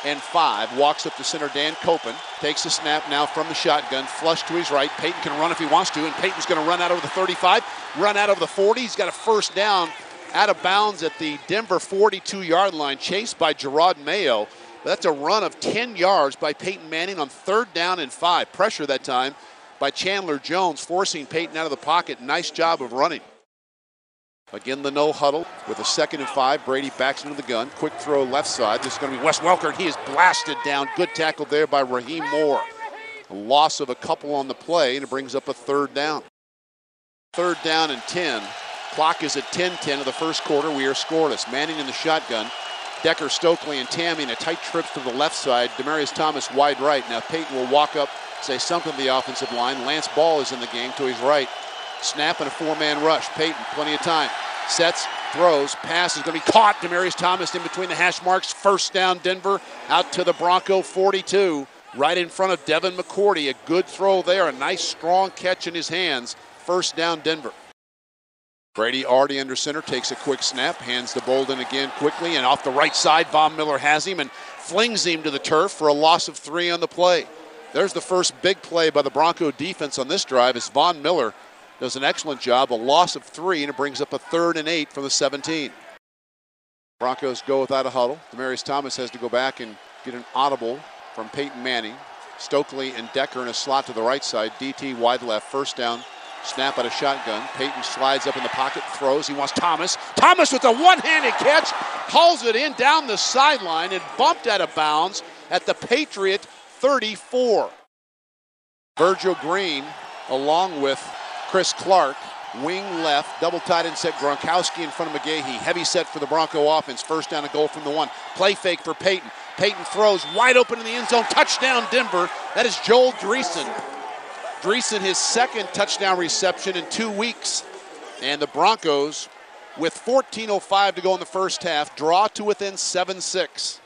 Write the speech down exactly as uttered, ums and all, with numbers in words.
and five. Walks up to center, Dan Copen. Takes a snap now from the shotgun. Flush to his right. Peyton can run if he wants to, and Peyton's going to run out over the thirty-five, run out over the forty. He's got a first down out of bounds at the Denver forty-two-yard line, chased by Gerard Mayo. But that's a run of ten yards by Peyton Manning on third down and five. Pressure that time by Chandler Jones, forcing Peyton out of the pocket. Nice job of running. Again, the no huddle with a second and five. Brady backs into the gun. Quick throw left side. This is going to be Wes Welker. He is blasted down. Good tackle there by Raheem Moore. A loss of a couple on the play, and it brings up a third down. Third down and ten. Clock is at ten ten of the first quarter. We are scoreless. Manning in the shotgun. Decker, Stokely, and Tammy in a tight trip to the left side. Demaryius Thomas wide right. Now Peyton will walk up, say something to the offensive line. Lance Ball is in the game to his right. Snap and a four-man rush. Peyton, plenty of time. Sets, throws, pass is going to be caught. Demaryius Thomas in between the hash marks. First down, Denver, out to the Bronco forty-two. Right in front of Devin McCourty. A good throw there. A nice, strong catch in his hands. First down, Denver. Brady already under center, takes a quick snap, hands to Bolden again quickly, and off the right side, Von Miller has him and flings him to the turf for a loss of three on the play. There's the first big play by the Bronco defense on this drive as Von Miller does an excellent job, a loss of three, and it brings up a third and eight from the seventeen. Broncos go without a huddle. Demaryius Thomas has to go back and get an audible from Peyton Manning. Stokely and Decker in a slot to the right side. D T wide left, first down. Snap out of shotgun. Peyton slides up in the pocket, throws. He wants Thomas. Thomas with a one-handed catch, hauls it in down the sideline and bumped out of bounds at the Patriot thirty-four. Virgil Green along with Chris Clark, wing left, double tight end set. Gronkowski in front of McGahee. Heavy set for the Bronco offense. First down and goal from the one. Play fake for Peyton. Peyton throws wide open in the end zone. Touchdown Denver. That is Joel Dreesen. Dreesen, his second touchdown reception in two weeks. And the Broncos, with fourteen oh five to go in the first half, draw to within seven six.